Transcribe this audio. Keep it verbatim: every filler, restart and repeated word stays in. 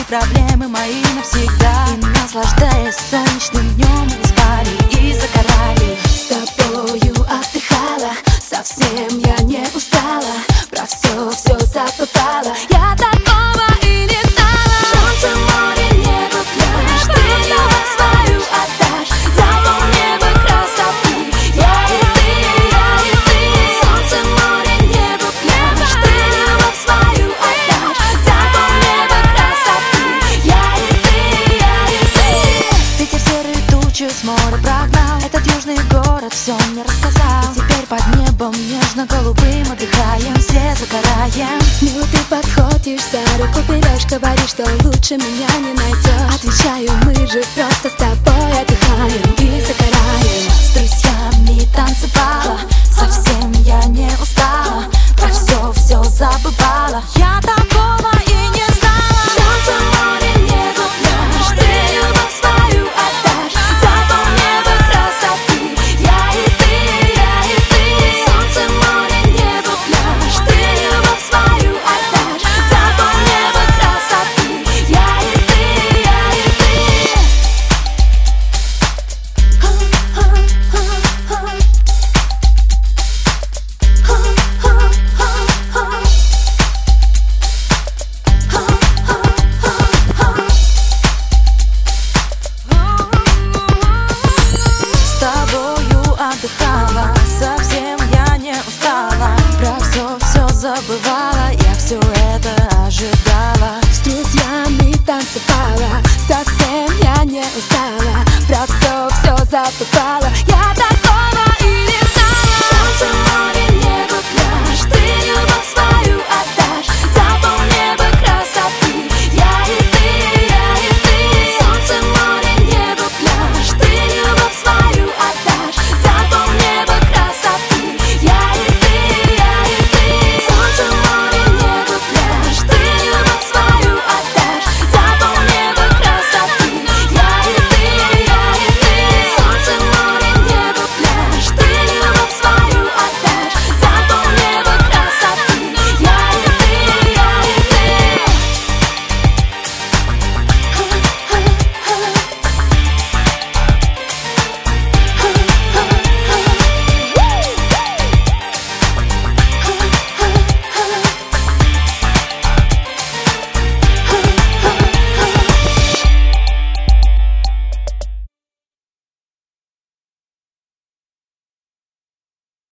проблемы мои навсегда. И наслаждаясь солнечным днем, мы спали и загорали. С тобою отдыхала, совсем я не устала, про все, все забывала. Я такого и не знала. Солнце, море, небо, пляж, ты любовь свою отдашь за полнеба красоты. Я и ты, я и ты. Солнце, море, небо, пляж, ты любовь свою отдашь за полнеба красоты. Я и ты, я и ты. Ветер серые тучи с моря прогнал, этот южный город все мне рассказал. И теперь под небом нежно-голубым отдыхаем, все загораем. Мило, ты подходишь, за руку берешь, говоришь, что лучше меня не найдешь. Отвечаю, мы же просто с тобой отдыхаем и загораем. С друзьями танцевала, совсем я не устала, про все, все забывала.